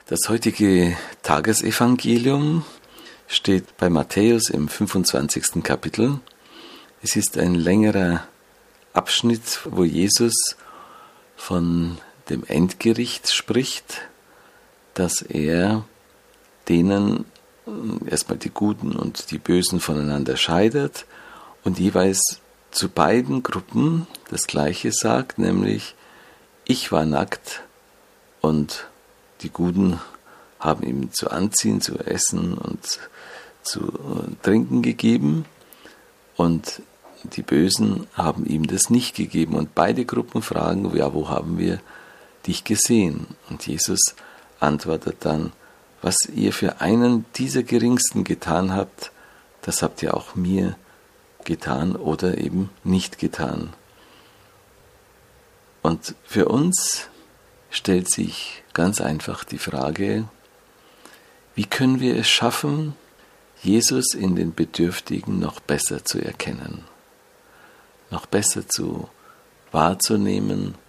Das heutige Tagesevangelium steht bei Matthäus im 25. Kapitel. Es ist ein längerer Abschnitt, wo Jesus von dem Endgericht spricht, dass er denen erstmal die Guten und die Bösen voneinander scheidet und jeweils zu beiden Gruppen das Gleiche sagt, nämlich: Ich war nackt und die Guten haben ihm zu anziehen, zu essen und zu trinken gegeben und die Bösen haben ihm das nicht gegeben. Und beide Gruppen fragen: Ja, wo haben wir dich gesehen? Und Jesus antwortet dann: Was ihr für einen dieser Geringsten getan habt, das habt ihr auch mir getan oder eben nicht getan. Und für uns stellt sich ganz einfach die Frage: Wie können wir es schaffen, Jesus in den Bedürftigen noch besser zu erkennen, noch besser wahrzunehmen,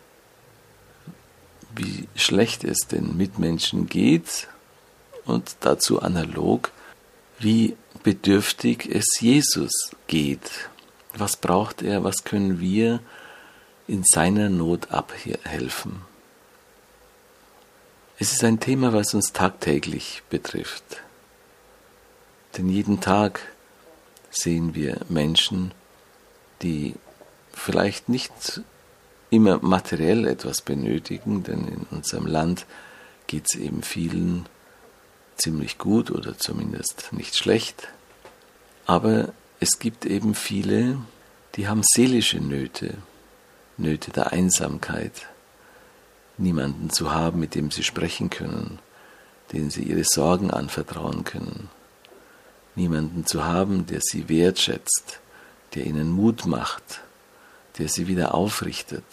wie schlecht es den Mitmenschen geht und dazu analog, wie bedürftig es Jesus geht. Was braucht er, was können wir in seiner Not abhelfen? Es ist ein Thema, was uns tagtäglich betrifft. Denn jeden Tag sehen wir Menschen, die vielleicht nicht immer materiell etwas benötigen, denn in unserem Land geht es eben vielen ziemlich gut oder zumindest nicht schlecht. Aber es gibt eben viele, die haben seelische Nöte, Nöte der Einsamkeit, niemanden zu haben, mit dem sie sprechen können, den sie ihre Sorgen anvertrauen können, niemanden zu haben, der sie wertschätzt, der ihnen Mut macht, der sie wieder aufrichtet,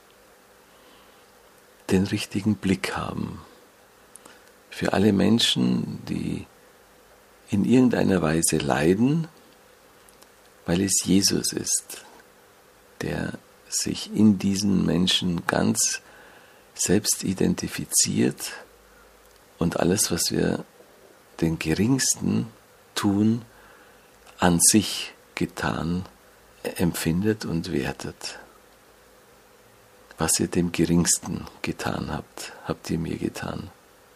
den richtigen Blick haben. Für alle Menschen, die in irgendeiner Weise leiden, weil es Jesus ist, der sich in diesen Menschen ganz selbst identifiziert und alles, was wir den Geringsten tun, an sich getan empfindet und wertet. Was ihr dem Geringsten getan habt, habt ihr mir getan.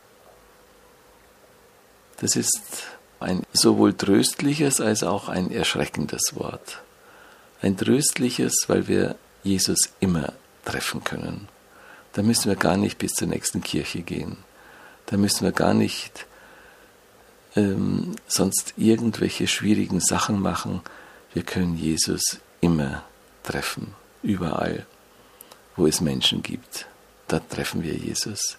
Das ist ein sowohl tröstliches als auch ein erschreckendes Wort. Ein tröstliches, weil wir Jesus immer treffen können. Da müssen wir gar nicht bis zur nächsten Kirche gehen. Da müssen wir gar nicht sonst irgendwelche schwierigen Sachen machen. Wir können Jesus immer treffen, überall, wo es Menschen gibt. Da treffen wir Jesus.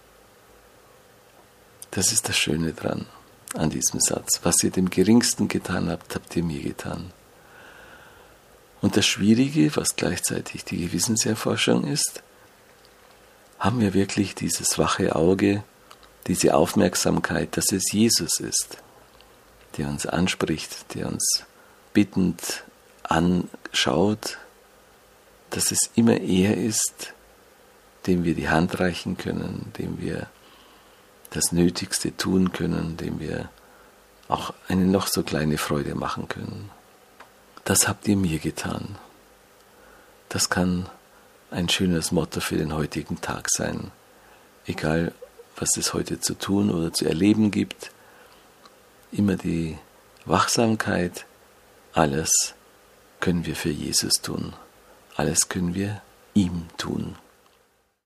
Das ist das Schöne dran, an diesem Satz. Was ihr dem Geringsten getan habt, habt ihr mir getan. Und das Schwierige, was gleichzeitig die Gewissenserforschung ist: Haben wir wirklich dieses wache Auge, diese Aufmerksamkeit, dass es Jesus ist, der uns anspricht, der uns bittend anschaut, dass es immer er ist, dem wir die Hand reichen können, dem wir das Nötigste tun können, dem wir auch eine noch so kleine Freude machen können. Das habt ihr mir getan. Das kann ein schönes Motto für den heutigen Tag sein. Egal, was es heute zu tun oder zu erleben gibt, immer die Wachsamkeit: Alles können wir für Jesus tun. Alles können wir ihm tun.